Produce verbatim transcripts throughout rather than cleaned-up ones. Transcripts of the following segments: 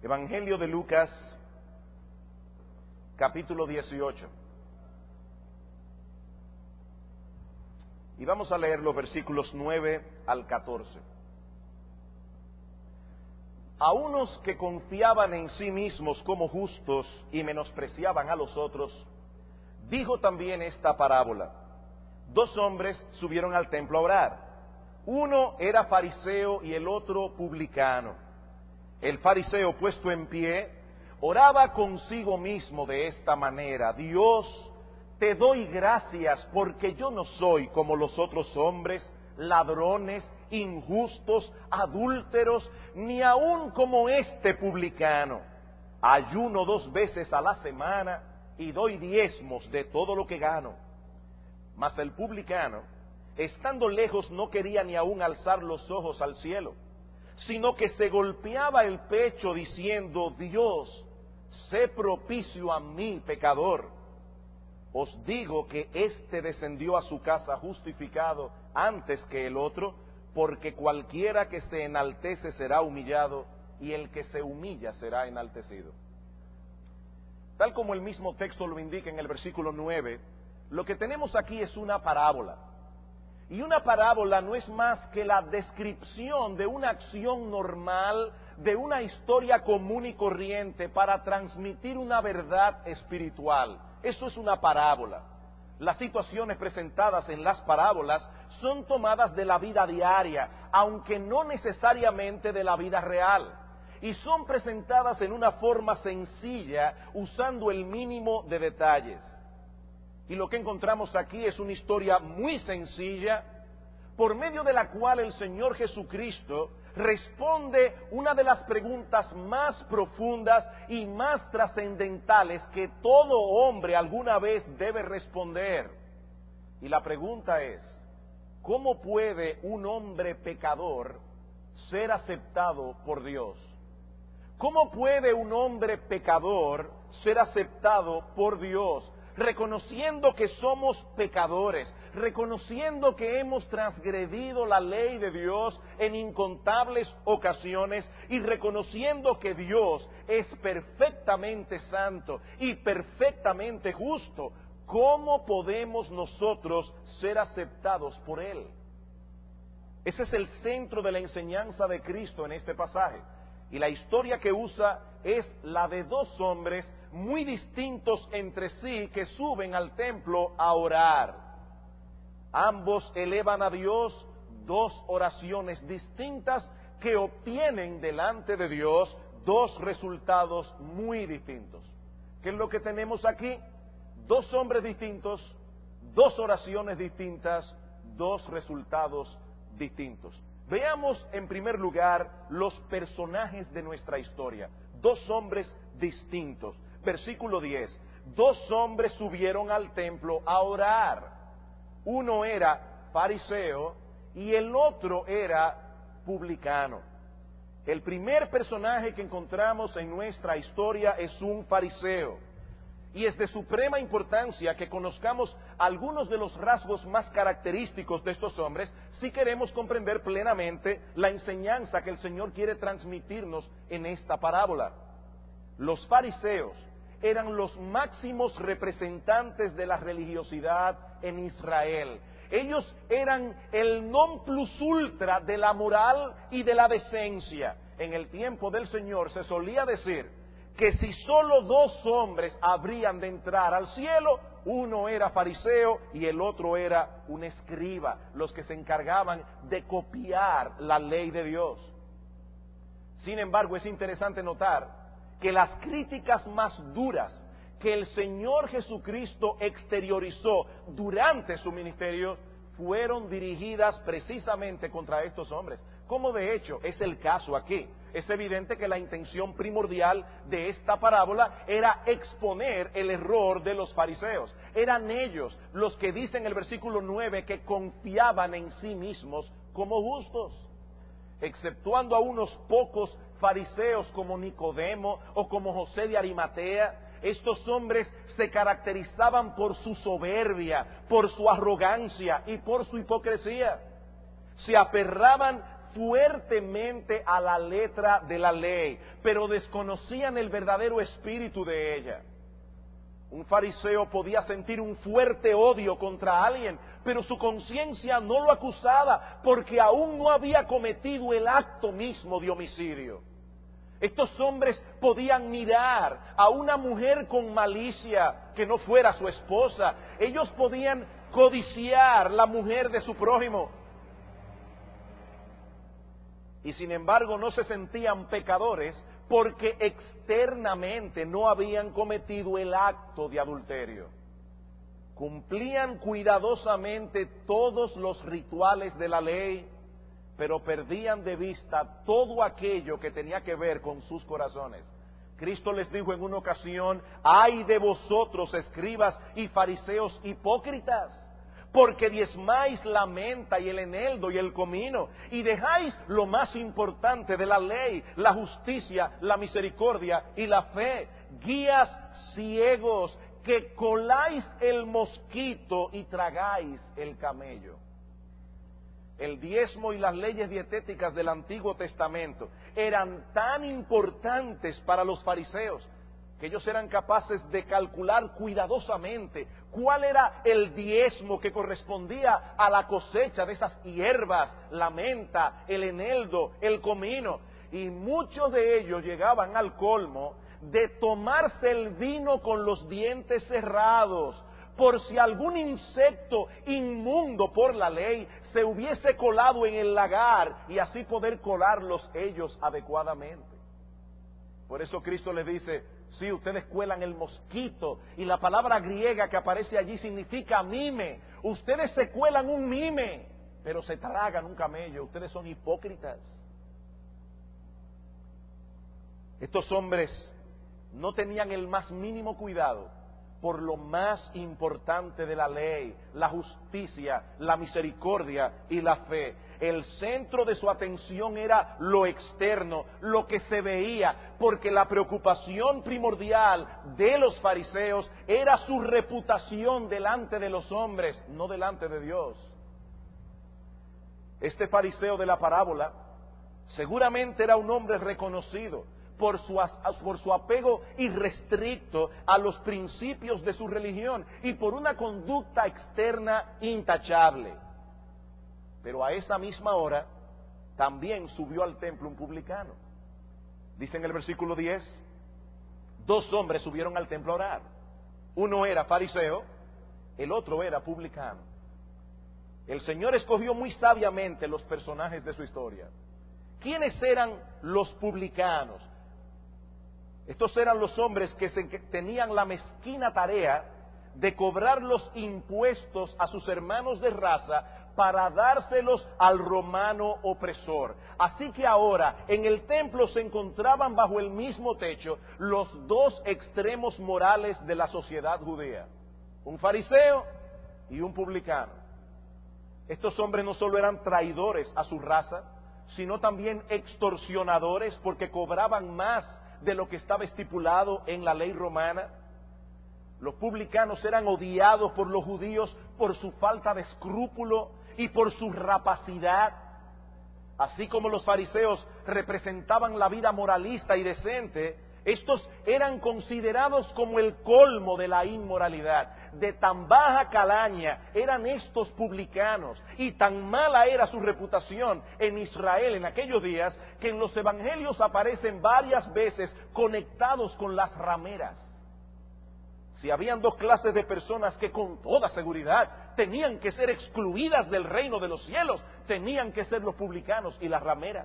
Evangelio de Lucas, capítulo dieciocho. Y vamos a leer los versículos nueve al catorce. A unos que confiaban en sí mismos como justos y menospreciaban a los otros, dijo también esta parábola. Dos hombres subieron al templo a orar. Uno era fariseo y el otro publicano. El fariseo, puesto en pie, oraba consigo mismo de esta manera: Dios, te doy gracias porque yo no soy como los otros hombres, ladrones, injustos, adúlteros, ni aun como este publicano. Ayuno dos veces a la semana y doy diezmos de todo lo que gano. Mas el publicano, estando lejos, no quería ni aun alzar los ojos al cielo, sino que se golpeaba el pecho diciendo: Dios, sé propicio a mí, pecador. Os digo que éste descendió a su casa justificado antes que el otro, porque cualquiera que se enaltece será humillado, y el que se humilla será enaltecido. Tal como el mismo texto lo indica en el versículo nueve, lo que tenemos aquí es una parábola. Y una parábola no es más que la descripción de una acción normal, de una historia común y corriente para transmitir una verdad espiritual. Eso es una parábola. Las situaciones presentadas en las parábolas son tomadas de la vida diaria, aunque no necesariamente de la vida real. Y son presentadas en una forma sencilla, usando el mínimo de detalles. Y lo que encontramos aquí es una historia muy sencilla, por medio de la cual el Señor Jesucristo responde una de las preguntas más profundas y más trascendentales que todo hombre alguna vez debe responder. Y la pregunta es: ¿cómo puede un hombre pecador ser aceptado por Dios? ¿Cómo puede un hombre pecador ser aceptado por Dios? Reconociendo que somos pecadores, reconociendo que hemos transgredido la ley de Dios en incontables ocasiones y reconociendo que Dios es perfectamente santo y perfectamente justo, ¿cómo podemos nosotros ser aceptados por Él? Ese es el centro de la enseñanza de Cristo en este pasaje. Y la historia que usa es la de dos hombres muy distintos entre sí que suben al templo a orar. Ambos elevan a Dios dos oraciones distintas que obtienen delante de Dios dos resultados muy distintos. ¿Qué es lo que tenemos aquí? Dos hombres distintos, dos oraciones distintas, dos resultados distintos. Veamos en primer lugar los personajes de nuestra historia. Dos hombres distintos. Versículo diez. Dos hombres subieron al templo a orar. Uno era fariseo y el otro era publicano. El primer personaje que encontramos en nuestra historia es un fariseo. Y es de suprema importancia que conozcamos algunos de los rasgos más característicos de estos hombres si queremos comprender plenamente la enseñanza que el Señor quiere transmitirnos en esta parábola. Los fariseos eran los máximos representantes de la religiosidad en Israel. Ellos eran el non plus ultra de la moral y de la decencia. En el tiempo del Señor se solía decir que si solo dos hombres habrían de entrar al cielo, uno era fariseo y el otro era un escriba, los que se encargaban de copiar la ley de Dios. Sin embargo, es interesante notar que las críticas más duras que el Señor Jesucristo exteriorizó durante su ministerio fueron dirigidas precisamente contra estos hombres, como de hecho es el caso aquí. Es evidente que la intención primordial de esta parábola era exponer el error de los fariseos. Eran ellos los que dicen en el versículo nueve que confiaban en sí mismos como justos. Exceptuando a unos pocos fariseos como Nicodemo o como José de Arimatea, estos hombres se caracterizaban por su soberbia, por su arrogancia y por su hipocresía. Se aferraban fuertemente a la letra de la ley, pero desconocían el verdadero espíritu de ella. Un fariseo podía sentir un fuerte odio contra alguien, pero su conciencia no lo acusaba porque aún no había cometido el acto mismo de homicidio. Estos hombres podían mirar a una mujer con malicia que no fuera su esposa. Ellos podían codiciar la mujer de su prójimo. Y sin embargo no se sentían pecadores porque externamente no habían cometido el acto de adulterio. Cumplían cuidadosamente todos los rituales de la ley, pero perdían de vista todo aquello que tenía que ver con sus corazones. Cristo les dijo en una ocasión: ¡ay de vosotros, escribas y fariseos hipócritas! Porque diezmáis la menta y el eneldo y el comino, y dejáis lo más importante de la ley, la justicia, la misericordia y la fe. Guías ciegos, que coláis el mosquito y tragáis el camello. El diezmo y las leyes dietéticas del Antiguo Testamento eran tan importantes para los fariseos que ellos eran capaces de calcular cuidadosamente cuál era el diezmo que correspondía a la cosecha de esas hierbas, la menta, el eneldo, el comino. Y muchos de ellos llegaban al colmo de tomarse el vino con los dientes cerrados, por si algún insecto inmundo por la ley se hubiese colado en el lagar y así poder colarlos ellos adecuadamente. Por eso Cristo les dice: sí, ustedes cuelan el mosquito, y la palabra griega que aparece allí significa mime. Ustedes se cuelan un mime, pero se tragan un camello. Ustedes son hipócritas. Estos hombres no tenían el más mínimo cuidado por lo más importante de la ley, la justicia, la misericordia y la fe. El centro de su atención era lo externo, lo que se veía, porque la preocupación primordial de los fariseos era su reputación delante de los hombres, no delante de Dios. Este fariseo de la parábola seguramente era un hombre reconocido por su, por su apego irrestricto a los principios de su religión y por una conducta externa intachable. Pero a esa misma hora también subió al templo un publicano. Dice en el versículo diez, dos hombres subieron al templo a orar. Uno era fariseo, el otro era publicano. El Señor escogió muy sabiamente los personajes de su historia. ¿Quiénes eran los publicanos? Estos eran los hombres que, se, que tenían la mezquina tarea de cobrar los impuestos a sus hermanos de raza para dárselos al romano opresor. Así que ahora en el templo se encontraban bajo el mismo techo los dos extremos morales de la sociedad judía: un fariseo y un publicano. Estos hombres no solo eran traidores a su raza, sino también extorsionadores, porque cobraban más de lo que estaba estipulado en la ley romana. Los publicanos eran odiados por los judíos por su falta de escrúpulo y por su rapacidad. Así como los fariseos representaban la vida moralista y decente, estos eran considerados como el colmo de la inmoralidad. De tan baja calaña eran estos publicanos, y tan mala era su reputación en Israel en aquellos días, que en los evangelios aparecen varias veces conectados con las rameras. Si habían dos clases de personas que con toda seguridad tenían que ser excluidas del reino de los cielos, tenían que ser los publicanos y las rameras.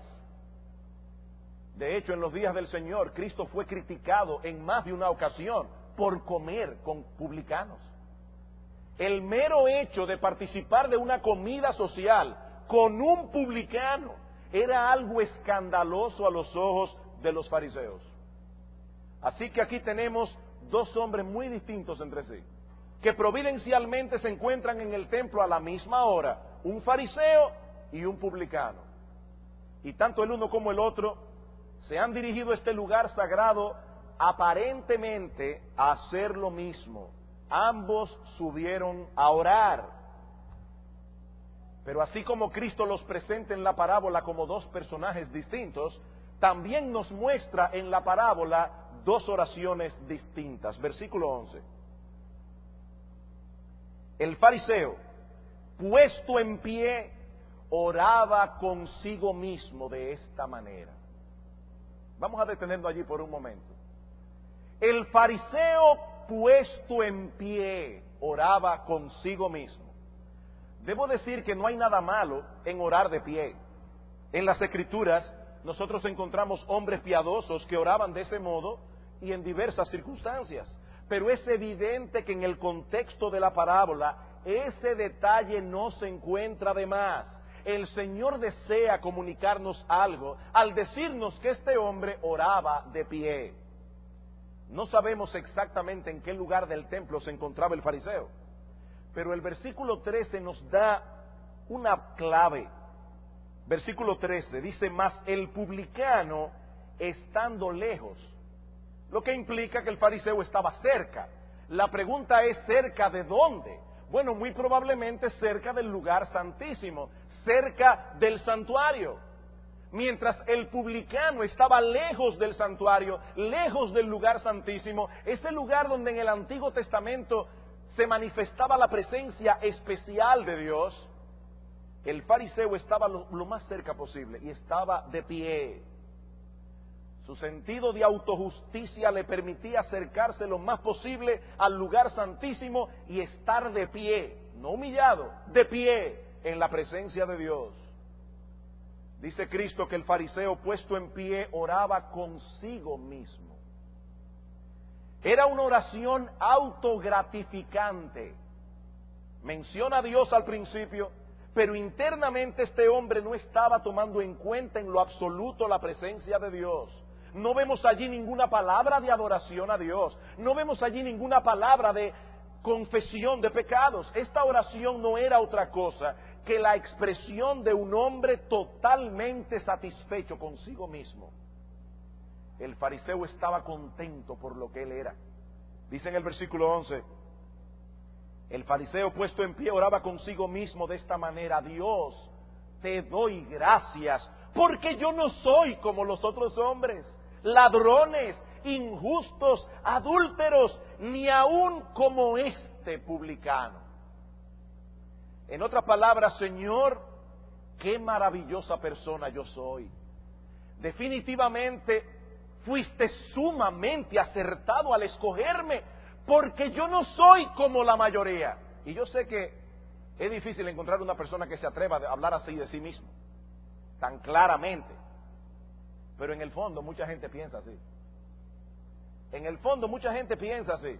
De hecho, en los días del Señor, Cristo fue criticado en más de una ocasión por comer con publicanos. El mero hecho de participar de una comida social con un publicano era algo escandaloso a los ojos de los fariseos. Así que aquí tenemos dos hombres muy distintos entre sí, que providencialmente se encuentran en el templo a la misma hora, un fariseo y un publicano. Y tanto el uno como el otro se han dirigido a este lugar sagrado aparentemente a hacer lo mismo. Ambos subieron a orar. Pero así como Cristo los presenta en la parábola como dos personajes distintos, también nos muestra en la parábola dos oraciones distintas. Versículo once. El fariseo, puesto en pie, oraba consigo mismo de esta manera. Vamos a detenernos allí por un momento. El fariseo, puesto en pie, oraba consigo mismo. Debo decir que no hay nada malo en orar de pie. En las Escrituras nosotros encontramos hombres piadosos que oraban de ese modo y en diversas circunstancias. Pero es evidente que en el contexto de la parábola ese detalle no se encuentra de más. El Señor desea comunicarnos algo al decirnos que este hombre oraba de pie. No sabemos exactamente en qué lugar del templo se encontraba el fariseo, pero el versículo trece nos da una clave. Versículo trece dice, mas el publicano estando lejos, lo que implica que el fariseo estaba cerca. La pregunta es, ¿cerca de dónde? Bueno, muy probablemente cerca del lugar santísimo, cerca del santuario. Mientras el publicano estaba lejos del santuario, lejos del lugar santísimo, ese lugar donde en el Antiguo Testamento se manifestaba la presencia especial de Dios, el fariseo estaba lo, lo más cerca posible y estaba de pie. Su sentido de autojusticia le permitía acercarse lo más posible al lugar santísimo y estar de pie, no humillado, de pie en la presencia de Dios. Dice Cristo que el fariseo puesto en pie oraba consigo mismo. Era una oración autogratificante. Menciona a Dios al principio, pero internamente este hombre no estaba tomando en cuenta en lo absoluto la presencia de Dios. No vemos allí ninguna palabra de adoración a Dios. No vemos allí ninguna palabra de confesión de pecados. Esta oración no era otra cosa que la expresión de un hombre totalmente satisfecho consigo mismo. El fariseo estaba contento por lo que él era. Dice en el versículo once, el fariseo puesto en pie oraba consigo mismo de esta manera: Dios, te doy gracias, porque yo no soy como los otros hombres, ladrones, injustos, adúlteros, ni aun como este publicano. En otras palabras, Señor, qué maravillosa persona yo soy. Definitivamente fuiste sumamente acertado al escogerme, porque yo no soy como la mayoría. Y yo sé que es difícil encontrar una persona que se atreva a hablar así de sí mismo, tan claramente. Pero en el fondo mucha gente piensa así. En el fondo mucha gente piensa así.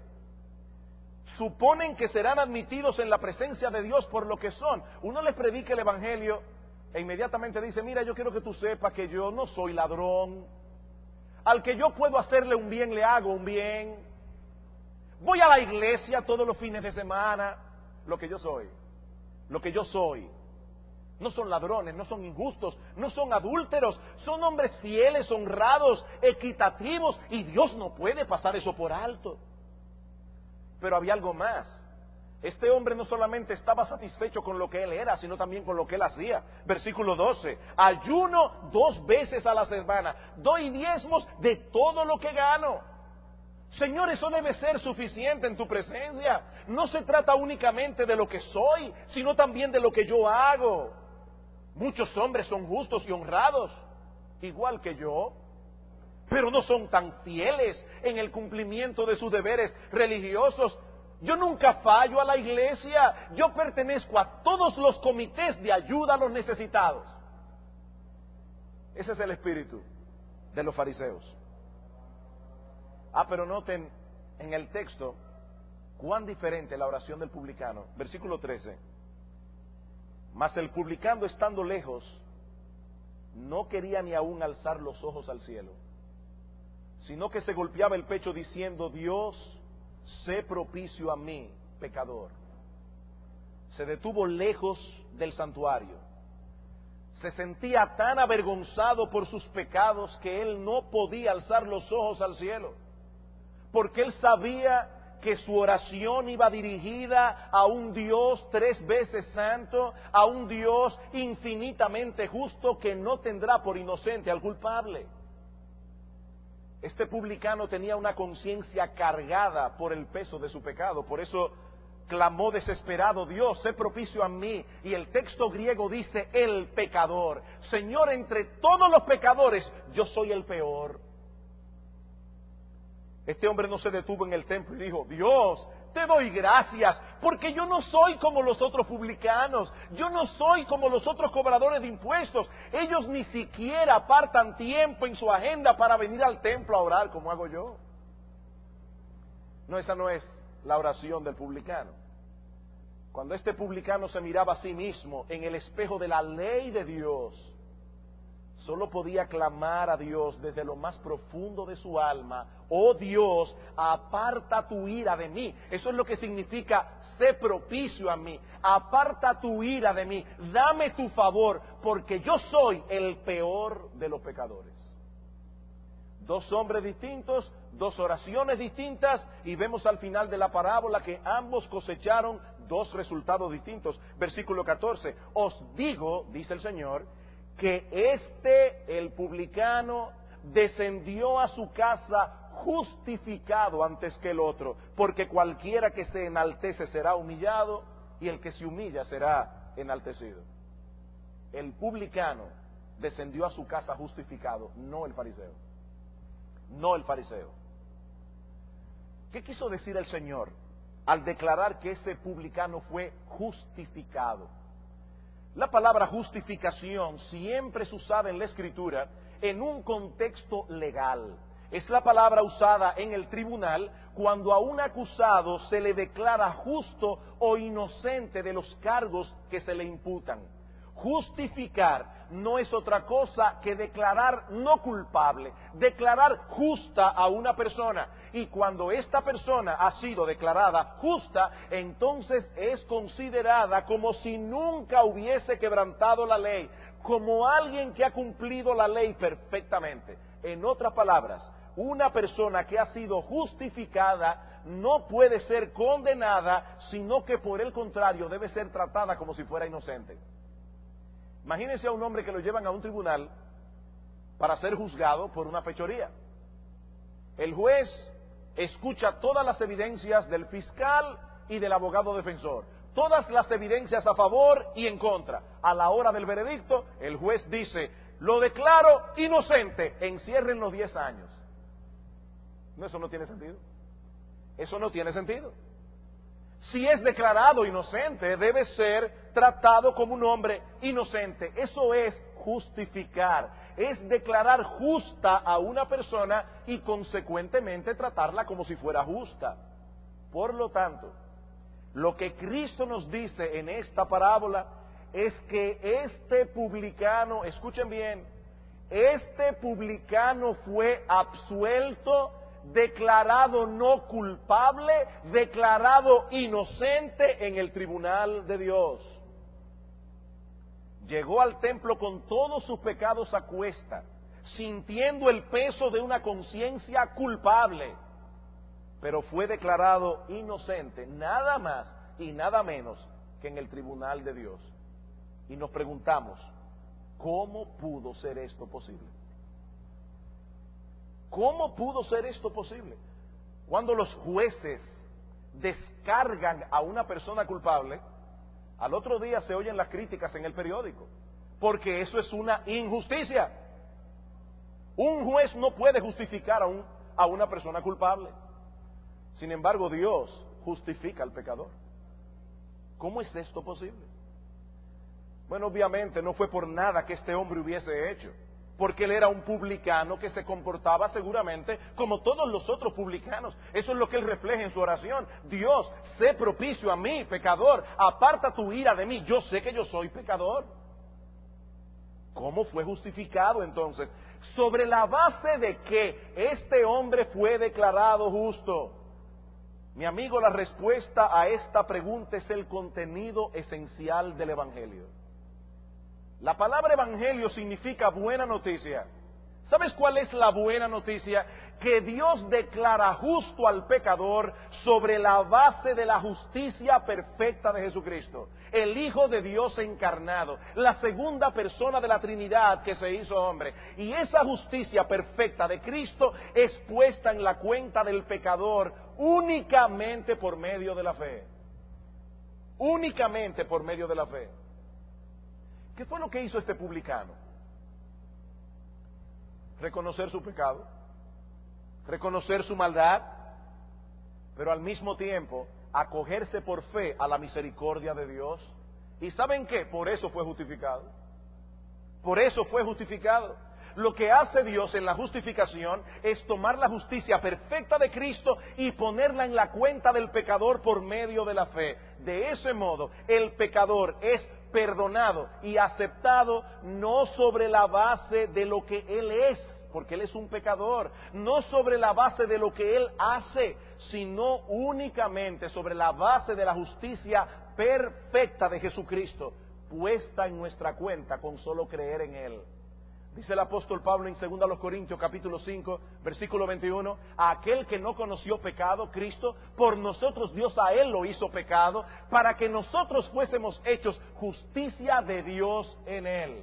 Suponen que serán admitidos en la presencia de Dios por lo que son. Uno les predica el Evangelio e inmediatamente dice: mira, yo quiero que tú sepas que yo no soy ladrón. Al que yo puedo hacerle un bien, le hago un bien. Voy a la iglesia todos los fines de semana. Lo que yo soy, lo que yo soy. No son ladrones, no son injustos, no son adúlteros, son hombres fieles, honrados, equitativos, y Dios no puede pasar eso por alto. Pero había algo más. Este hombre no solamente estaba satisfecho con lo que él era, sino también con lo que él hacía. Versículo doce, ayuno dos veces a la semana, doy diezmos de todo lo que gano. Señor, eso debe ser suficiente en tu presencia. No se trata únicamente de lo que soy, sino también de lo que yo hago. Muchos hombres son justos y honrados, igual que yo, pero no son tan fieles en el cumplimiento de sus deberes religiosos. Yo nunca fallo a la iglesia, yo pertenezco a todos los comités de ayuda a los necesitados. Ese es el espíritu de los fariseos. Ah, pero noten en el texto cuán diferente la oración del publicano. Versículo trece. Mas el publicano, estando lejos, no quería ni aún alzar los ojos al cielo, sino que se golpeaba el pecho diciendo: Dios, sé propicio a mí, pecador. Se detuvo lejos del santuario. Se sentía tan avergonzado por sus pecados que él no podía alzar los ojos al cielo, porque él sabía que su oración iba dirigida a un Dios tres veces santo, a un Dios infinitamente justo que no tendrá por inocente al culpable. Este publicano tenía una conciencia cargada por el peso de su pecado, por eso clamó desesperado: Dios, sé propicio a mí. Y el texto griego dice: el pecador. Señor, entre todos los pecadores, yo soy el peor. Este hombre no se detuvo en el templo y dijo: Dios, te doy gracias, porque yo no soy como los otros publicanos, yo no soy como los otros cobradores de impuestos. Ellos ni siquiera apartan tiempo en su agenda para venir al templo a orar como hago yo. No, esa no es la oración del publicano. Cuando este publicano se miraba a sí mismo en el espejo de la ley de Dios, solo podía clamar a Dios desde lo más profundo de su alma: oh Dios, aparta tu ira de mí. Eso es lo que significa: sé propicio a mí, aparta tu ira de mí, dame tu favor, porque yo soy el peor de los pecadores. Dos hombres distintos, dos oraciones distintas, y vemos al final de la parábola que ambos cosecharon dos resultados distintos. Versículo catorce: os digo, dice el Señor, que este, el publicano, descendió a su casa justificado antes que el otro, porque cualquiera que se enaltece será humillado, y el que se humilla será enaltecido. El publicano descendió a su casa justificado, no el fariseo. No el fariseo. ¿Qué quiso decir el Señor al declarar que ese publicano fue justificado? La palabra justificación siempre es usada en la Escritura en un contexto legal. Es la palabra usada en el tribunal cuando a un acusado se le declara justo o inocente de los cargos que se le imputan. Justificar no es otra cosa que declarar no culpable, declarar justa a una persona. Y cuando esta persona ha sido declarada justa, entonces es considerada como si nunca hubiese quebrantado la ley, como alguien que ha cumplido la ley perfectamente. En otras palabras, una persona que ha sido justificada no puede ser condenada, sino que por el contrario debe ser tratada como si fuera inocente. Imagínense a un hombre que lo llevan a un tribunal para ser juzgado por una fechoría. El juez escucha todas las evidencias del fiscal y del abogado defensor, todas las evidencias a favor y en contra. A la hora del veredicto, el juez dice: lo declaro inocente, enciérrenlo diez años. No, eso no tiene sentido. Eso no tiene sentido. Si es declarado inocente, debe ser tratado como un hombre inocente. Eso es justificar, es declarar justa a una persona y consecuentemente tratarla como si fuera justa. Por lo tanto, lo que Cristo nos dice en esta parábola es que este publicano, escuchen bien, este publicano fue absuelto, declarado no culpable, declarado inocente en el tribunal de Dios. Llegó al templo con todos sus pecados a cuesta, sintiendo el peso de una conciencia culpable, pero fue declarado inocente, nada más y nada menos que en el tribunal de Dios. Y nos preguntamos, ¿cómo pudo ser esto posible? ¿Cómo pudo ser esto posible? Cuando los jueces descargan a una persona culpable, al otro día se oyen las críticas en el periódico, porque eso es una injusticia. Un juez no puede justificar a, un, a una persona culpable. Sin embargo, Dios justifica al pecador. ¿Cómo es esto posible? Bueno, obviamente no fue por nada que este hombre hubiese hecho, porque él era un publicano que se comportaba seguramente como todos los otros publicanos. Eso es lo que él refleja en su oración. Dios, sé propicio a mí, pecador, aparta tu ira de mí, yo sé que yo soy pecador. ¿Cómo fue justificado entonces? ¿Sobre la base de que este hombre fue declarado justo? Mi amigo, la respuesta a esta pregunta es el contenido esencial del Evangelio. La palabra evangelio significa buena noticia, ¿Sabes cuál es la buena noticia? Que Dios declara justo al pecador sobre la base de la justicia perfecta de Jesucristo, el Hijo de Dios encarnado, la segunda persona de la Trinidad que se hizo hombre. Y esa justicia perfecta de Cristo es puesta en la cuenta del pecador únicamente por medio de la fe. Únicamente por medio de la fe. ¿Qué fue lo que hizo este publicano? Reconocer su pecado, reconocer su maldad, pero al mismo tiempo acogerse por fe a la misericordia de Dios. ¿Y saben qué? Por eso fue justificado. Por eso fue justificado. Lo que hace Dios en la justificación es tomar la justicia perfecta de Cristo y ponerla en la cuenta del pecador por medio de la fe. De ese modo, el pecador es perdonado y aceptado no sobre la base de lo que él es, porque él es un pecador, no sobre la base de lo que él hace, sino únicamente sobre la base de la justicia perfecta de Jesucristo, puesta en nuestra cuenta con solo creer en él. Dice el apóstol Pablo en segunda a los Corintios capítulo cinco, versículo veintiuno, a aquel que no conoció pecado, Cristo, por nosotros Dios a él lo hizo pecado, para que nosotros fuésemos hechos justicia de Dios en él.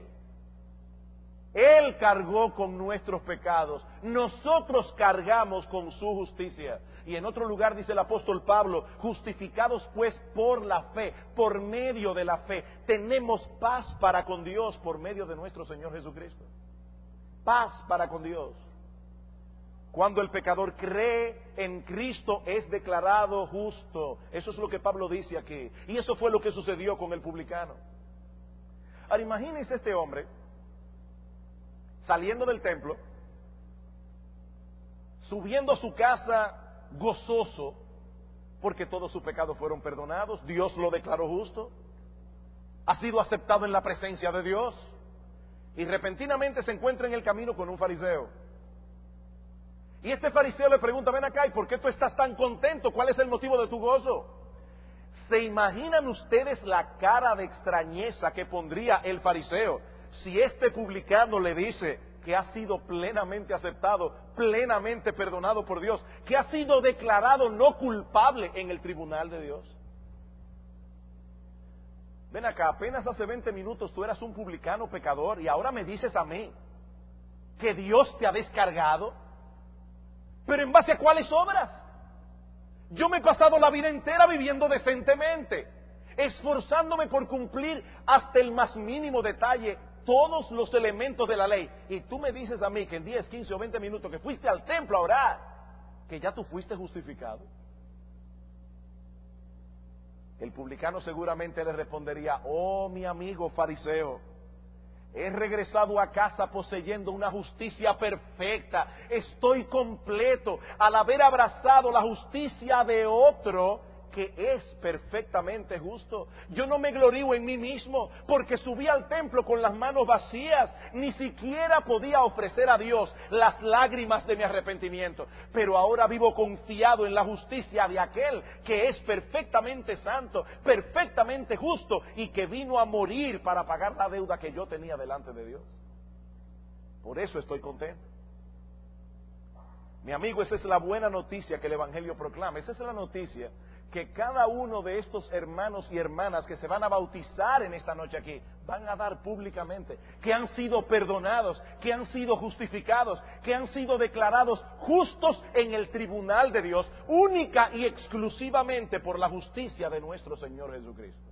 Él cargó con nuestros pecados, nosotros cargamos con su justicia. Y en otro lugar dice el apóstol Pablo, justificados pues por la fe, por medio de la fe, tenemos paz para con Dios por medio de nuestro Señor Jesucristo. Paz para con Dios. Cuando el pecador cree en Cristo es declarado justo. Eso es lo que Pablo dice aquí. Y eso fue lo que sucedió con el publicano. Ahora imagínense este hombre saliendo del templo, subiendo a su casa gozoso, porque todos sus pecados fueron perdonados, Dios lo declaró justo, ha sido aceptado en la presencia de Dios, y repentinamente se encuentra en el camino con un fariseo. Y este fariseo le pregunta, ven acá, ¿y por qué tú estás tan contento? ¿Cuál es el motivo de tu gozo? ¿Se imaginan ustedes la cara de extrañeza que pondría el fariseo si este publicano le dice que ha sido plenamente aceptado, plenamente perdonado por Dios, que ha sido declarado no culpable en el tribunal de Dios? Ven acá, apenas hace veinte minutos tú eras un publicano pecador y ahora me dices a mí que Dios te ha descargado. ¿Pero en base a cuáles obras? Yo me he pasado la vida entera viviendo decentemente, esforzándome por cumplir hasta el más mínimo detalle todos los elementos de la ley. Y tú me dices a mí que en diez, quince o veinte minutos que fuiste al templo a orar, que ya tú fuiste justificado. El publicano seguramente le respondería, oh mi amigo fariseo, he regresado a casa poseyendo una justicia perfecta, estoy completo al haber abrazado la justicia de otro que es perfectamente justo. Yo no me glorío en mí mismo porque subí al templo con las manos vacías, ni siquiera podía ofrecer a Dios las lágrimas de mi arrepentimiento, pero ahora vivo confiado en la justicia de aquel que es perfectamente santo, perfectamente justo y que vino a morir para pagar la deuda que yo tenía delante de Dios. Por eso estoy contento. Mi amigo, esa es la buena noticia que el Evangelio proclama. Esa es la noticia que cada uno de estos hermanos y hermanas que se van a bautizar en esta noche aquí van a dar públicamente, que han sido perdonados, que han sido justificados, que han sido declarados justos en el tribunal de Dios, única y exclusivamente por la justicia de nuestro Señor Jesucristo.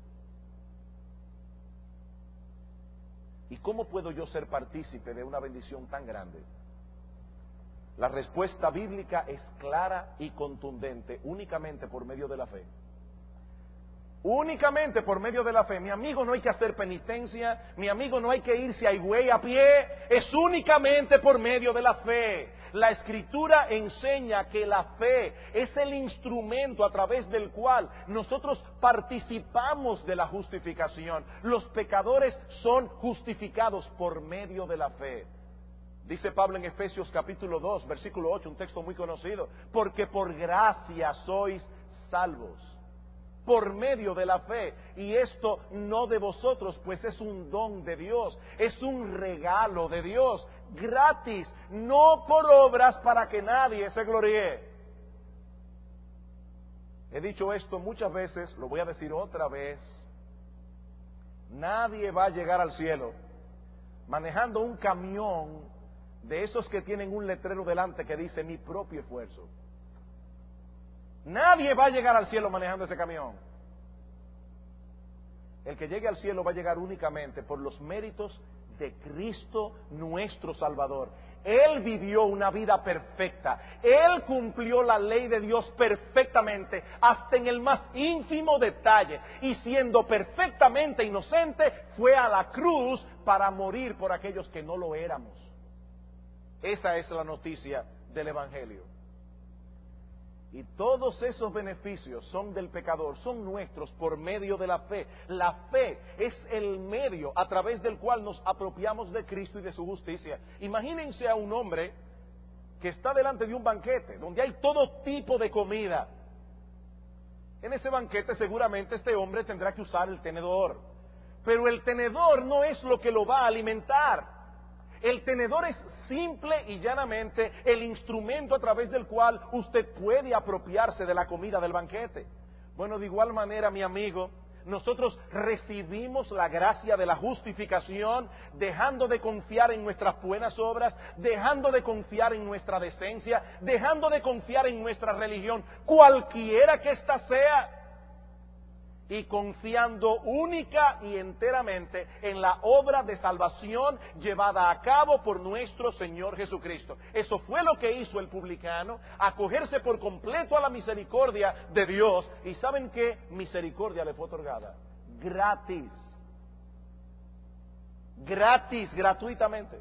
¿Y cómo puedo yo ser partícipe de una bendición tan grande? La respuesta bíblica es clara y contundente, únicamente por medio de la fe. Únicamente por medio de la fe. Mi amigo, no hay que hacer penitencia, mi amigo, no hay que irse a Higüey a pie, es únicamente por medio de la fe. La Escritura enseña que la fe es el instrumento a través del cual nosotros participamos de la justificación. Los pecadores son justificados por medio de la fe. Dice Pablo en Efesios capítulo dos, versículo ocho, un texto muy conocido, porque por gracia sois salvos, por medio de la fe, y esto no de vosotros, pues es un don de Dios, es un regalo de Dios, gratis, no por obras para que nadie se gloríe. He dicho esto muchas veces, lo voy a decir otra vez. Nadie va a llegar al cielo manejando un camión de esos que tienen un letrero delante que dice mi propio esfuerzo. Nadie va a llegar al cielo manejando ese camión. El que llegue al cielo va a llegar únicamente por los méritos de Cristo nuestro Salvador. Él vivió una vida perfecta. Él cumplió la ley de Dios perfectamente, hasta en el más ínfimo detalle. Y siendo perfectamente inocente, fue a la cruz para morir por aquellos que no lo éramos. Esa es la noticia del Evangelio. Y todos esos beneficios son del pecador, son nuestros por medio de la fe. La fe es el medio a través del cual nos apropiamos de Cristo y de su justicia. Imagínense a un hombre que está delante de un banquete, donde hay todo tipo de comida. En ese banquete seguramente este hombre tendrá que usar el tenedor. Pero el tenedor no es lo que lo va a alimentar. El tenedor es simple y llanamente el instrumento a través del cual usted puede apropiarse de la comida del banquete. Bueno, de igual manera, mi amigo, nosotros recibimos la gracia de la justificación, dejando de confiar en nuestras buenas obras, dejando de confiar en nuestra decencia, dejando de confiar en nuestra religión, cualquiera que ésta sea, y confiando única y enteramente en la obra de salvación llevada a cabo por nuestro Señor Jesucristo. Eso fue lo que hizo el publicano, acogerse por completo a la misericordia de Dios. ¿Y saben qué misericordia le fue otorgada? Gratis. Gratis, gratuitamente.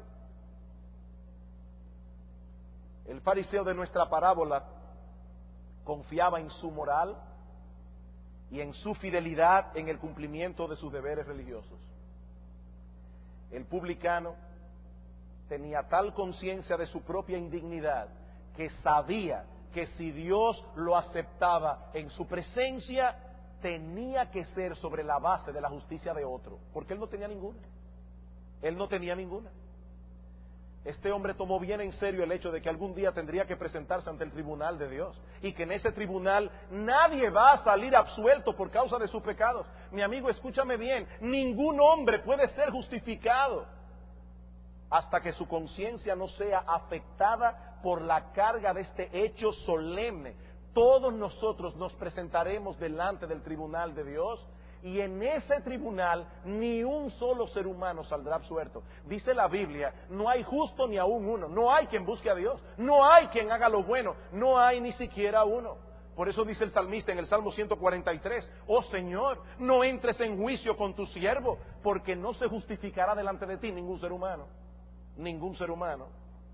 El fariseo de nuestra parábola confiaba en su moral y en su fidelidad en el cumplimiento de sus deberes religiosos. El publicano tenía tal conciencia de su propia indignidad que sabía que si Dios lo aceptaba en su presencia, tenía que ser sobre la base de la justicia de otro, porque él no tenía ninguna. Él no tenía ninguna. Este hombre tomó bien en serio el hecho de que algún día tendría que presentarse ante el tribunal de Dios y que en ese tribunal nadie va a salir absuelto por causa de sus pecados. Mi amigo, escúchame bien, ningún hombre puede ser justificado hasta que su conciencia no sea afectada por la carga de este hecho solemne. Todos nosotros nos presentaremos delante del tribunal de Dios. Y en ese tribunal ni un solo ser humano saldrá absuelto. Dice la Biblia, no hay justo ni aún uno. No hay quien busque a Dios. No hay quien haga lo bueno. No hay ni siquiera uno. Por eso dice el salmista en el Salmo ciento cuarenta y tres, oh Señor, no entres en juicio con tu siervo, porque no se justificará delante de ti ningún ser humano. Ningún ser humano.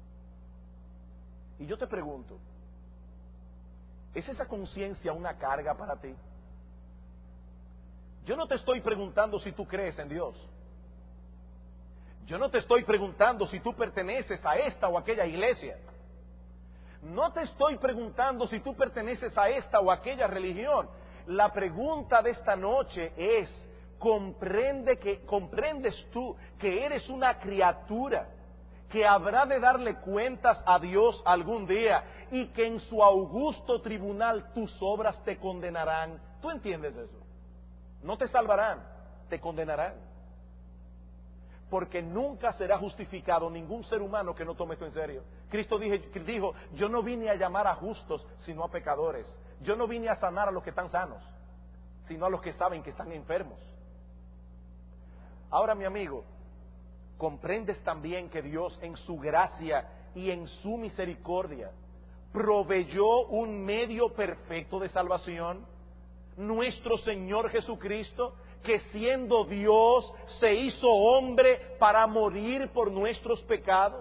Y yo te pregunto, ¿es esa conciencia una carga para ti? Yo no te estoy preguntando si tú crees en Dios. Yo no te estoy preguntando si tú perteneces a esta o aquella iglesia. No te estoy preguntando si tú perteneces a esta o aquella religión. La pregunta de esta noche es, ¿comprende que, ¿comprendes tú que eres una criatura que habrá de darle cuentas a Dios algún día y que en su augusto tribunal tus obras te condenarán? ¿Tú entiendes eso? No te salvarán, te condenarán. Porque nunca será justificado ningún ser humano que no tome esto en serio. Cristo dije, dijo, yo no vine a llamar a justos, sino a pecadores. Yo no vine a sanar a los que están sanos, sino a los que saben que están enfermos. Ahora, mi amigo, ¿comprendes también que Dios en su gracia y en su misericordia proveyó un medio perfecto de salvación? Nuestro Señor Jesucristo, que siendo Dios se hizo hombre para morir por nuestros pecados.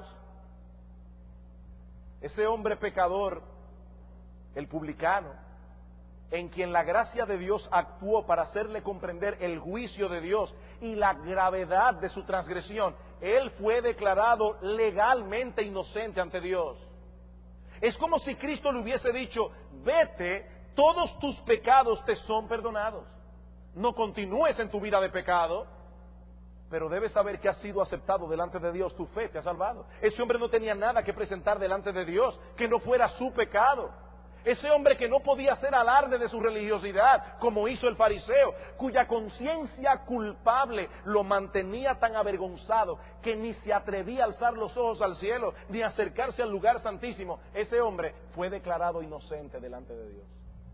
Ese hombre pecador, el publicano, en quien la gracia de Dios actuó para hacerle comprender el juicio de Dios y la gravedad de su transgresión, él fue declarado legalmente inocente ante Dios. Es como si Cristo le hubiese dicho, vete, todos tus pecados te son perdonados. No continúes en tu vida de pecado. pero debes saber que has sido aceptado delante de Dios, tu fe te ha salvado. Ese hombre no tenía nada que presentar delante de Dios que no fuera su pecado. Ese hombre que no podía hacer alarde de su religiosidad, como hizo el fariseo, cuya conciencia culpable lo mantenía tan avergonzado que ni se atrevía a alzar los ojos al cielo, ni a acercarse al lugar santísimo. Ese hombre fue declarado inocente delante de Dios.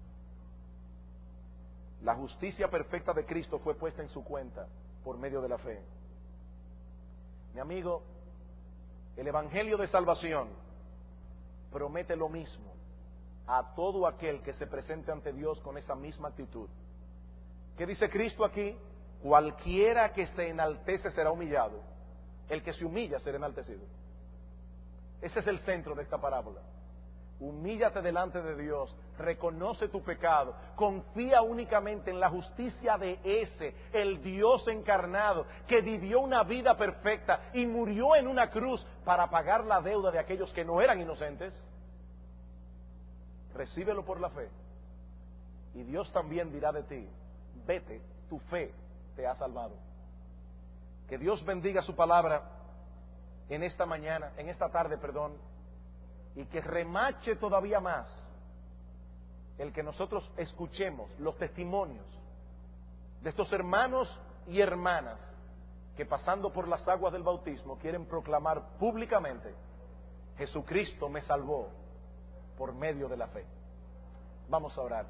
La justicia perfecta de Cristo fue puesta en su cuenta por medio de la fe. Mi amigo, el Evangelio de Salvación promete lo mismo a todo aquel que se presente ante Dios con esa misma actitud. ¿Qué dice Cristo aquí? Cualquiera que se enaltece será humillado, el que se humilla será enaltecido. Ese es el centro de esta parábola. Humíllate delante de Dios, reconoce tu pecado, confía únicamente en la justicia de ese, el Dios encarnado, que vivió una vida perfecta y murió en una cruz para pagar la deuda de aquellos que no eran inocentes. Recíbelo por la fe, y Dios también dirá de ti: vete, tu fe te ha salvado. Que Dios bendiga su palabra en esta mañana, en esta tarde, perdón, y que remache todavía más el que nosotros escuchemos los testimonios de estos hermanos y hermanas que, pasando por las aguas del bautismo, quieren proclamar públicamente: Jesucristo me salvó por medio de la fe. Vamos a orar.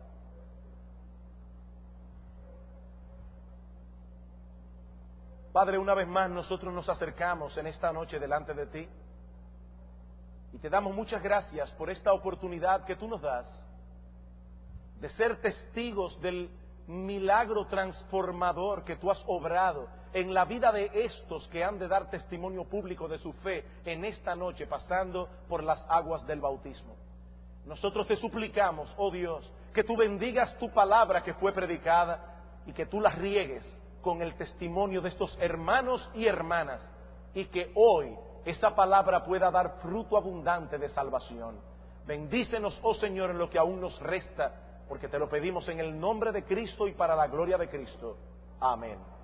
Padre, una vez más nosotros nos acercamos en esta noche delante de ti y te damos muchas gracias por esta oportunidad que tú nos das de ser testigos del milagro transformador que tú has obrado en la vida de estos que han de dar testimonio público de su fe en esta noche, pasando por las aguas del bautismo. Nosotros te suplicamos, oh Dios, que tú bendigas tu palabra que fue predicada y que tú la riegues con el testimonio de estos hermanos y hermanas, y que hoy esa palabra pueda dar fruto abundante de salvación. Bendícenos, oh Señor, en lo que aún nos resta, porque te lo pedimos en el nombre de Cristo y para la gloria de Cristo. Amén.